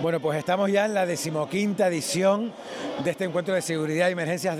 Bueno, pues estamos ya en la 15ª edición de este encuentro de seguridad y emergencias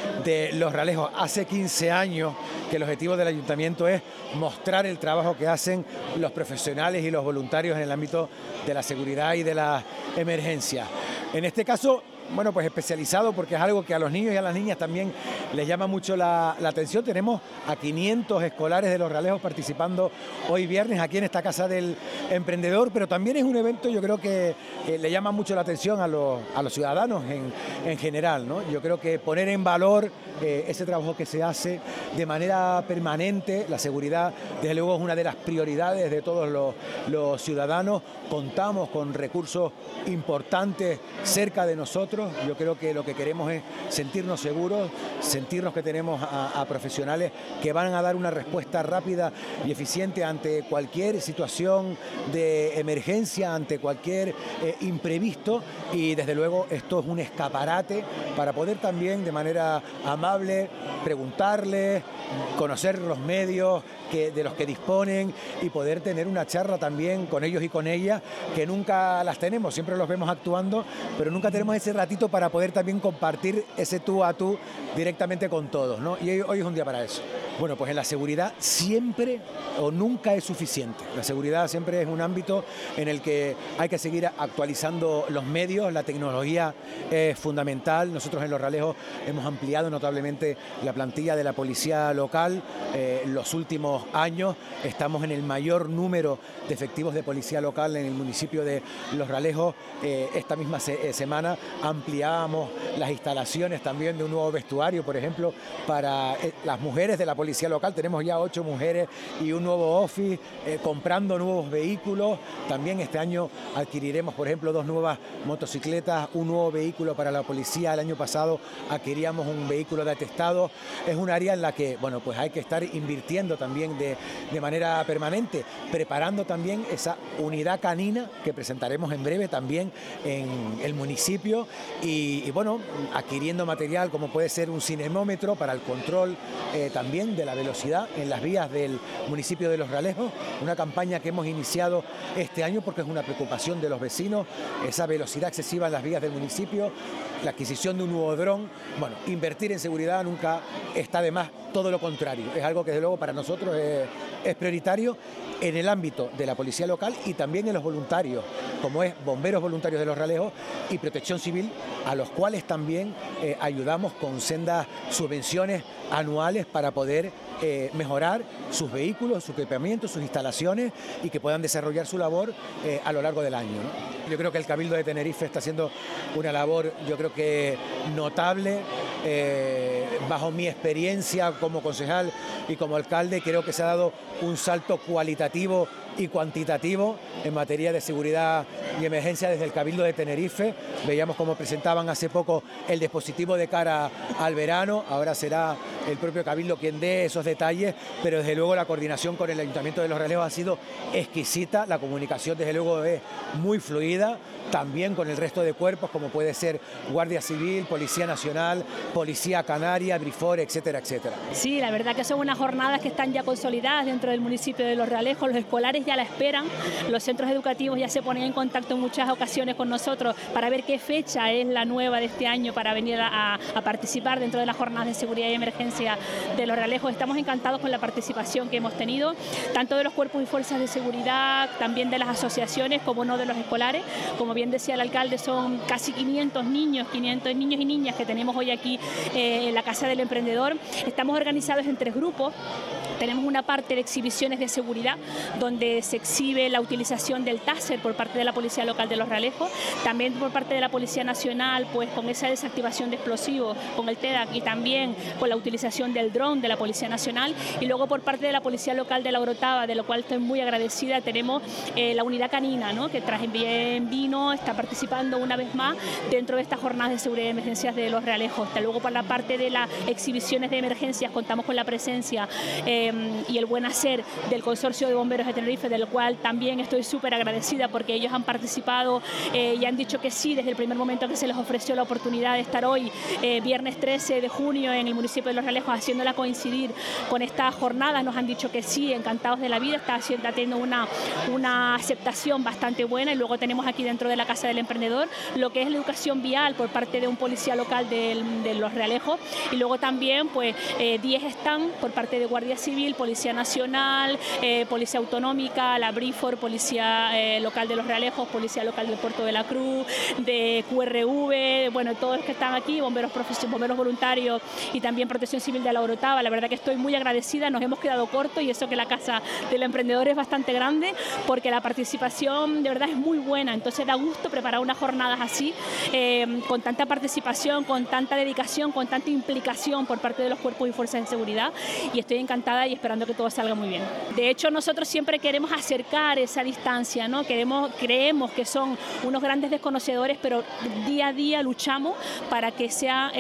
de Los Realejos. Hace 15 años que el objetivo del ayuntamiento es mostrar el trabajo que hacen los profesionales y los voluntarios en el ámbito de la seguridad y de las emergencias. En este caso, bueno, pues especializado porque es algo que a los niños y a las niñas también les llama mucho la atención. Tenemos a 500 escolares de Los Realejos participando hoy viernes aquí en esta Casa del Emprendedor, pero también es un evento, yo creo que le llama mucho la atención a los ciudadanos en general, ¿no? Yo creo que poner en valor ese trabajo que se hace de manera permanente, la seguridad desde luego es una de las prioridades de todos los ciudadanos. Contamos con recursos importantes cerca de nosotros. Yo creo que lo que queremos es sentirnos seguros, sentirnos que tenemos a profesionales que van a dar una respuesta rápida y eficiente ante cualquier situación de emergencia, ante cualquier imprevisto, y desde luego esto es un escaparate para poder también de manera amable preguntarles, conocer los medios de los que disponen y poder tener una charla también con ellos y con ellas, que nunca las tenemos, siempre los vemos actuando, pero nunca tenemos ese ratito para poder también compartir ese tú a tú directamente con todos, ¿no? Y hoy es un día para eso. Bueno, pues en la seguridad siempre o nunca es suficiente. La seguridad siempre es un ámbito en el que hay que seguir actualizando los medios, la tecnología es fundamental. Nosotros en Los Realejos hemos ampliado notablemente la plantilla de la policía local. Los últimos años estamos en el mayor número de efectivos de policía local en el municipio de Los Realejos. Esta misma semana ampliábamos las instalaciones también de un nuevo vestuario, por ejemplo, para las mujeres de la policía local. Tenemos ya 8 mujeres y un nuevo office, comprando nuevos vehículos. También este año adquiriremos, por ejemplo, 2 nuevas motocicletas, un nuevo vehículo para la policía. El año pasado adquiríamos un vehículo de atestado. Es un área en la que, bueno, pues hay que estar invirtiendo también de manera permanente, preparando también esa unidad canina que presentaremos en breve también en el municipio y bueno, adquiriendo material como puede ser un cinemómetro para el control también de la velocidad en las vías del municipio de Los Realejos, una campaña que hemos iniciado este año porque es una preocupación de los vecinos, esa velocidad excesiva en las vías del municipio, la adquisición de un nuevo dron. Bueno, invertir en seguridad nunca está de más, todo lo contrario, es algo que desde luego para nosotros es prioritario en el ámbito de la policía local y también en los voluntarios, como es Bomberos Voluntarios de Los Realejos y Protección Civil, a los cuales también ayudamos con sendas subvenciones anuales para poder mejorar sus vehículos, su equipamiento, sus instalaciones y que puedan desarrollar su labor a lo largo del año, ¿no? Yo creo que el Cabildo de Tenerife está haciendo una labor, yo creo que notable. Bajo mi experiencia como concejal y como alcalde, creo que se ha dado un salto cualitativo y cuantitativo en materia de seguridad y emergencia desde el Cabildo de Tenerife. Veíamos cómo presentaban hace poco el dispositivo de cara al verano, ahora será el propio Cabildo quien dé esos detalles, pero desde luego la coordinación con el Ayuntamiento de Los Realejos ha sido exquisita, la comunicación desde luego es muy fluida, también con el resto de cuerpos como puede ser Guardia Civil, Policía Nacional, Policía Canaria, Brifor, etcétera, etcétera. Sí, la verdad que son unas jornadas que están ya consolidadas dentro del municipio de Los Realejos, los escolares ya la esperan, los centros educativos ya se ponen en contacto en muchas ocasiones con nosotros para ver qué fecha es la nueva de este año para venir a participar dentro de las jornadas de seguridad y emergencia de Los Realejos. Estamos encantados con la participación que hemos tenido, tanto de los cuerpos y fuerzas de seguridad, también de las asociaciones, como no de los escolares. Como bien decía el alcalde, son casi 500 niños y niñas que tenemos hoy aquí en la Casa del Emprendedor. Estamos organizados en 3 grupos. Tenemos una parte de exhibiciones de seguridad, donde se exhibe la utilización del taser por parte de la Policía Local de Los Realejos, también por parte de la Policía Nacional, pues con esa desactivación de explosivos, con el TEDAC, y también con la utilización del dron de la Policía Nacional, y luego por parte de la Policía Local de La Orotava, de lo cual estoy muy agradecida, tenemos la unidad canina, ¿no?, que también vino, está participando una vez más dentro de estas jornadas de seguridad y emergencias de Los Realejos. Luego por la parte de las exhibiciones de emergencias contamos con la presencia y el buen hacer del Consorcio de Bomberos de Tenerife, del cual también estoy súper agradecida porque ellos han participado y han dicho que sí desde el primer momento que se les ofreció la oportunidad de estar hoy, viernes 13 de junio, en el municipio de Los Realejos, haciéndola coincidir con esta jornada. Nos han dicho que sí, encantados de la vida, está teniendo una aceptación bastante buena. Y luego tenemos aquí dentro de la Casa del Emprendedor lo que es la educación vial por parte de un policía local de Los Realejos, y luego también pues 10 están por parte de Guardia Civil, Policía Nacional, Policía Autonómica, la Brifor, Policía Local de Los Realejos, Policía Local del Puerto de la Cruz, de QRV, bueno, todos los que están aquí, bomberos voluntarios y también Protección Civil de la Orotava. La verdad que estoy muy agradecida, nos hemos quedado cortos, y eso que la Casa del Emprendedor es bastante grande, porque la participación de verdad es muy buena. Entonces da gusto preparar unas jornadas así, con tanta participación, con tanta dedicación, con tanta implicación por parte de los cuerpos y fuerzas de seguridad, y estoy encantada y esperando que todo salga muy bien. De hecho, nosotros siempre queremos acercar esa distancia, ¿no? Creemos que son unos grandes desconocedores, pero día a día luchamos para que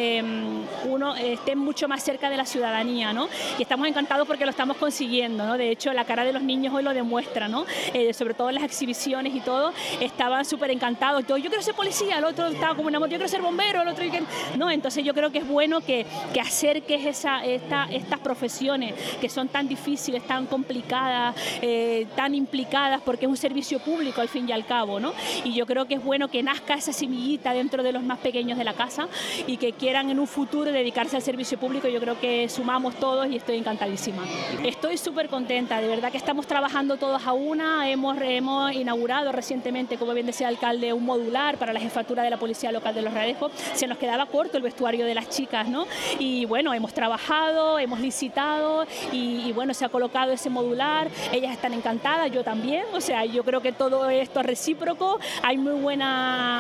esté mucho más cerca de la ciudadanía, ¿no? Y estamos encantados porque lo estamos consiguiendo, ¿no? De hecho, la cara de los niños hoy lo demuestra, ¿no? Sobre todo en las exhibiciones y todo, estaban súper encantados. Yo quiero ser policía, el otro estaba como una moto, yo quiero ser bombero, el otro... No, entonces yo creo que es bueno que acerques estas profesiones que son tan difíciles, tan complicadas, tan implicadas, porque es un servicio público al fin y al cabo, ¿no? Y yo creo que es bueno que nazca esa semillita dentro de los más pequeños de la casa y que quieran en un futuro dedicarse al servicio público. Yo creo que sumamos todos y estoy encantadísima. Estoy súper contenta, de verdad que estamos trabajando todos a una. Hemos inaugurado recientemente, como bien decía el alcalde, un modular para la jefatura de la Policía Local de Los Realejos. Se nos quedaba corto el vestuario de las chicas, ¿no? Y bueno, hemos trabajado, hemos licitado y bueno, se ha colocado ese modular. Ellas están encantadas, yo también. O sea, yo creo que todo esto es recíproco. Hay muy buena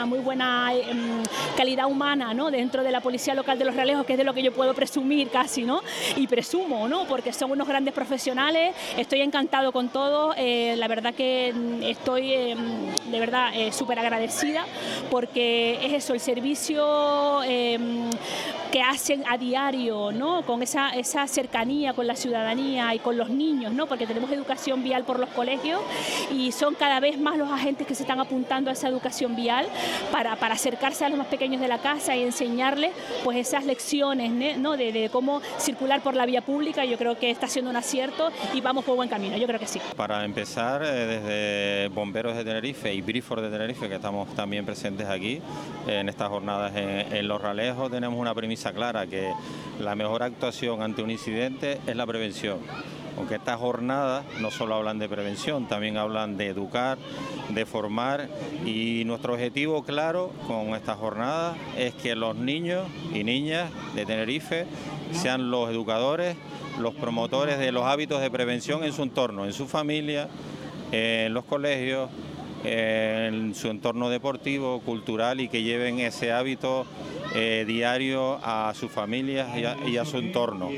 calidad humana, ¿no? Dentro de la Policía Local de Los Realejos, que es de lo que yo puedo presumir casi, ¿no? Y presumo, ¿no? Porque son unos grandes profesionales. Estoy encantado con todo. La verdad que estoy de verdad súper agradecida, porque es eso, el servicio que hacen a diario, ¿no? Con esa cercanía con la ciudadanía y con los niños, ¿no? Porque tenemos educación vial por los colegios y son cada vez más los agentes que se están apuntando a esa educación vial para acercarse a los más pequeños de la casa y enseñarles pues esas lecciones, ¿no? de cómo circular por la vía pública. Yo creo que está siendo un acierto y vamos por buen camino, yo creo que sí. Para empezar, desde Bomberos de Tenerife y Brifor de Tenerife, que estamos también presentes aquí en estas jornadas en Los Realejos, tenemos una premisa clara, que la mejor actuación ante un incidente es la prevención. Aunque estas jornadas no solo hablan de prevención, también hablan de educar, de formar, y nuestro objetivo claro con estas jornadas es que los niños y niñas de Tenerife sean los educadores, los promotores de los hábitos de prevención en su entorno, en su familia, en los colegios, en su entorno deportivo, cultural, y que lleven ese hábito diario a sus familias y a su entorno.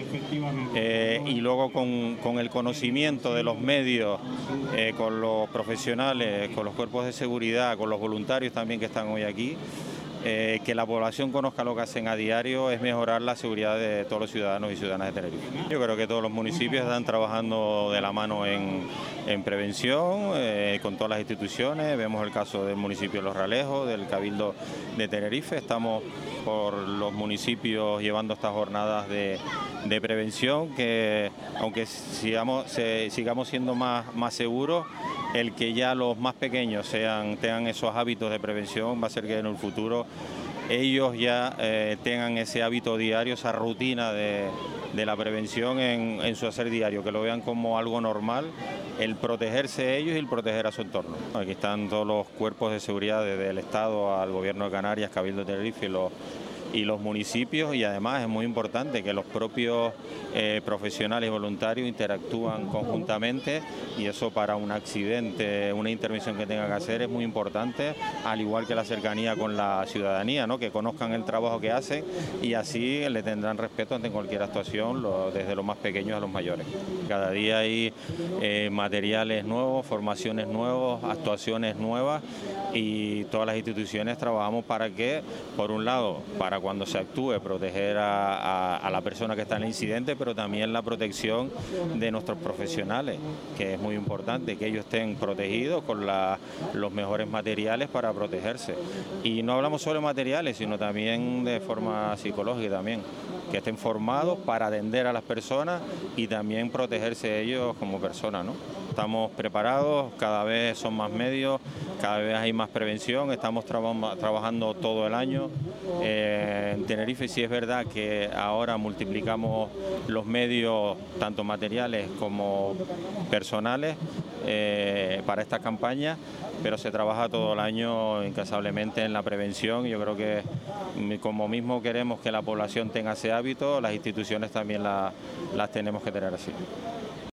Y luego con el conocimiento de los medios, con los profesionales, con los cuerpos de seguridad, con los voluntarios también que están hoy aquí, que la población conozca lo que hacen a diario, es mejorar la seguridad de todos los ciudadanos y ciudadanas de Tenerife. Yo creo que todos los municipios están trabajando de la mano en prevención, con todas las instituciones. Vemos el caso del municipio de Los Realejos, del Cabildo de Tenerife. Estamos por los municipios llevando estas jornadas de prevención, que aunque sigamos siendo más seguros, el que ya los más pequeños tengan esos hábitos de prevención va a hacer que en el futuro ellos ya tengan ese hábito diario, esa rutina de la prevención en su hacer diario, que lo vean como algo normal, el protegerse ellos y el proteger a su entorno. Aquí están todos los cuerpos de seguridad, desde el Estado al Gobierno de Canarias, Cabildo de Tenerife y los municipios, y además es muy importante que los propios profesionales y voluntarios interactúan conjuntamente, y eso para un accidente, una intervención que tengan que hacer es muy importante, al igual que la cercanía con la ciudadanía, ¿no? Que conozcan el trabajo que hacen y así le tendrán respeto ante cualquier actuación, desde los más pequeños a los mayores. Cada día hay materiales nuevos, formaciones nuevas, actuaciones nuevas, y todas las instituciones trabajamos para que, por un lado, para para cuando se actúe proteger a la persona que está en el incidente, pero también la protección de nuestros profesionales, que es muy importante, que ellos estén protegidos con los mejores materiales para protegerse. Y no hablamos solo de materiales, sino también de forma psicológica también, que estén formados para atender a las personas y también protegerse ellos como personas, ¿no? Estamos preparados, cada vez son más medios, cada vez hay más prevención, estamos trabajando todo el año. En Tenerife sí es verdad que ahora multiplicamos los medios, tanto materiales como personales, para estas campañas, pero se trabaja todo el año incansablemente en la prevención. Yo creo que como mismo queremos que la población tenga ese hábito, las instituciones también las tenemos que tener así.